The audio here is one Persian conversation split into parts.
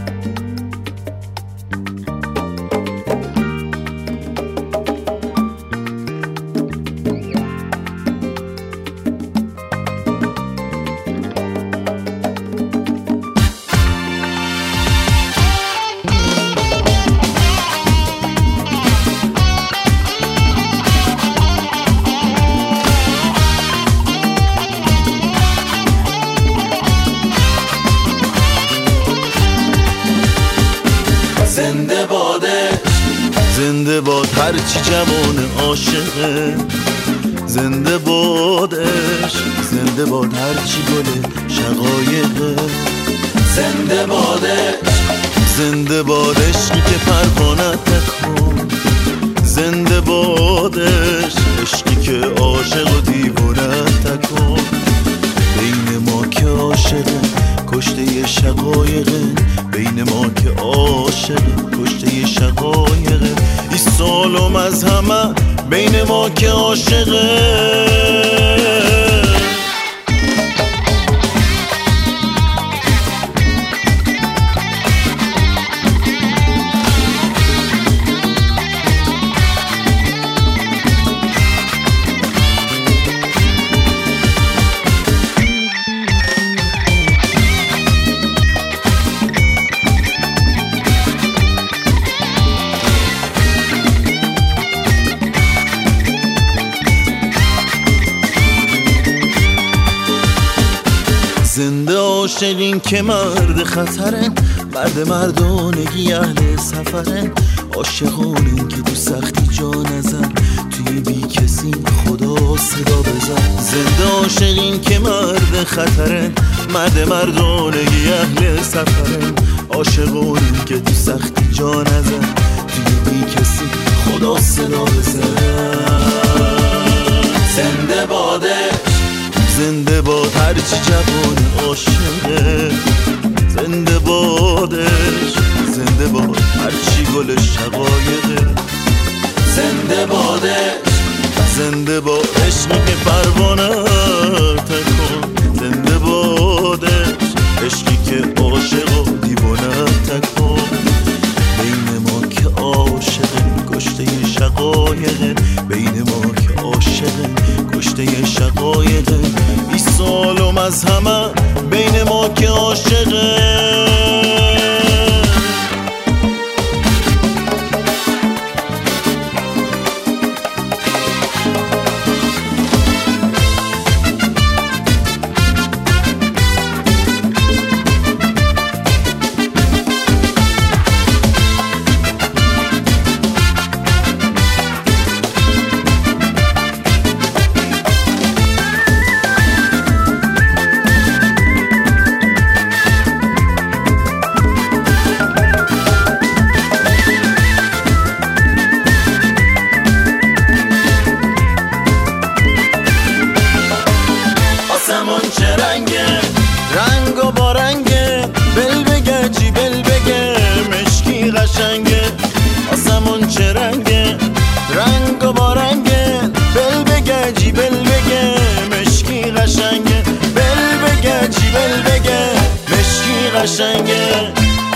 زنده بادش، زنده باد هرچی جوان عاشقه، زنده بادش، زنده باد هرچی گل شقایقه، زنده بادش، زنده بادش که پروانه تکن، زنده بادش عشقی که عاشق و دیوانه تکن. بین ما که عاشقه کشته شقایقه، بین ما که عاشق کشته شقایقه، ای سالم از همه بین ما که عاشقه. زنده عاشقین که مرد خطرن، مرد مردانگی اهل سفرن، عاشقانین که تو سختی جا نزن، توی بی کسی خدا صدا بزن. زنده عاشقین که مرد خطرن، مرد مردانگی اهل سفرن، عاشقانین که تو سختی جا نزن، توی بی کسی خدا صدا بزن. زنده بادش، زنده باد هرچی جوان عاشقه، زنده بادش، زنده باد هرچی گل شقایقه، زنده بادش، زنده باد عشقی که پروانه تکن، زنده بادش عشقی که عاشق و دیوانه تکن. بین ما که عاشقه کشته شقایقه، بین ما که عاشقه کشته شقایقه، ای سالم از همه بین ما که عاشقه. آسمون چه رنگه، رنگ و با رنگه، بل بگه جی بل بگه مشکی قشنگه. آسمون چه رنگه، رنگ و با رنگه، بل بگه جی بل بگه مشکی قشنگه، بل بگه جی بل بگه مشکی قشنگه.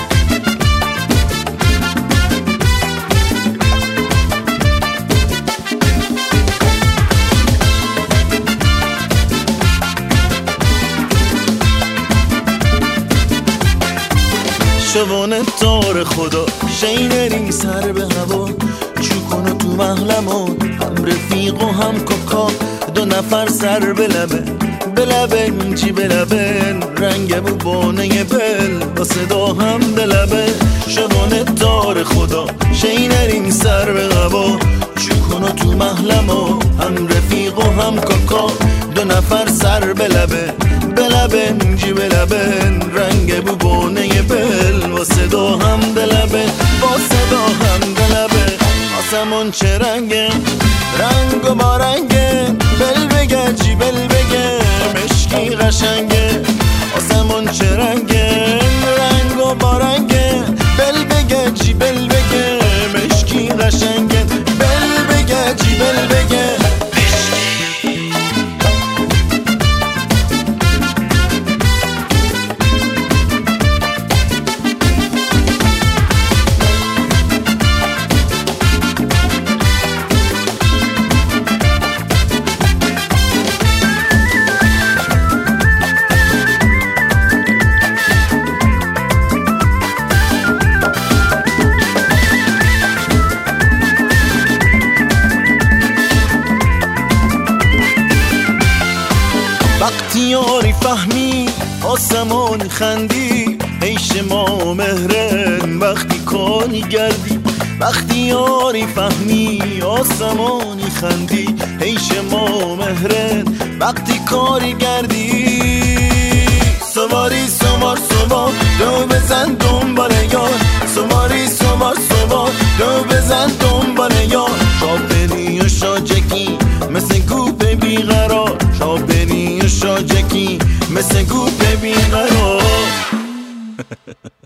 شوانه تار خدا شینرین سر به هوا، چو کنو تو محلمون هم رفیق و هم کاکا، دو نفر سر به لبه، به لبه جی به لبه، رنگ بونه بل با صدا هم دلبه. شوانه تار خدا شینرین سر به هوا، چو کنو تو محلمون هم رفیق و هم کاکا، دو نفر سر به لبه، به لبه جی به لبه، رنگ بونه بل با صدا هم دلبه، با صدا هم دلبه. آسمون چه رنگه، رنگ و با رنگه، بل بگه جی بل بگه مشکی قشنگه. آسمون چه رنگه، رنگ و با رنگه، بل بگه جی بل بگه مشکی قشنگه، بل بگه جی بل بگه. آسمانی خندی عیش ما مهرن وقتی کاری گردی وقتی یاری فهمی آسمانی خندی عیش ما مهرن وقتی کاری گردی سواری سوار سوار دو بزن دنبال یار سواری سوار سوار دو بزن دنبال یار شاپنی و شاجکی مثل گوپ بیقرار شاپنی و شاجکی مثل گوپ بیقرار